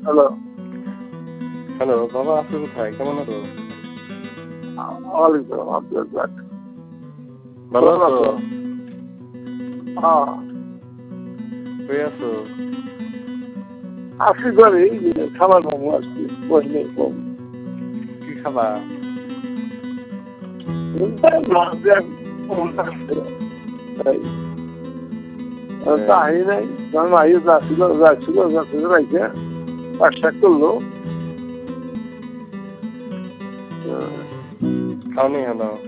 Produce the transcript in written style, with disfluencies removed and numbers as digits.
Hello. Hello, বাবা আপনি কোথায়? কেমন আছো? ওয়ালাইকুম সালাম, আব্দুল রাজ্জাক। ভালো কেমন আছো? আছো? হ্যাঁ, কই আছো? আসি করে খাবার মামু আসছি বসলে কম। কি খাবা? তাই নাই কারণ আইয়ে যাচ্ছিল রাইখে পাকশাক করলো। খাওনি হলো?